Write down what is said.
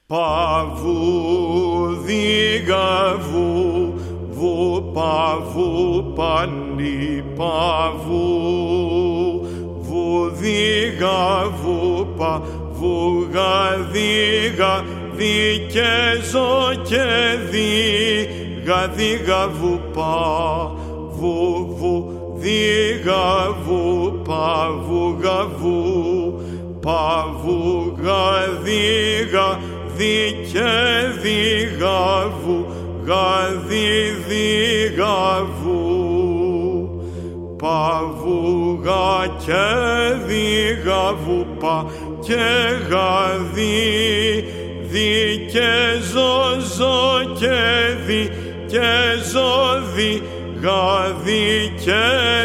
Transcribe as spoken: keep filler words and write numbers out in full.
Παβού διγαβού, βου παβού πανί παβού, βου διγαβού παβού γαδίγα, δικαιζό και δίγα διγαβού παβού, βου διγαβού παβού γαβού, παβού γαδίγα, δικαι διγαβού, γαδί διγαβού, παβού γα και διγαβού πα και γαδί, δικαι ζω και δι και ζω δι, γαδί και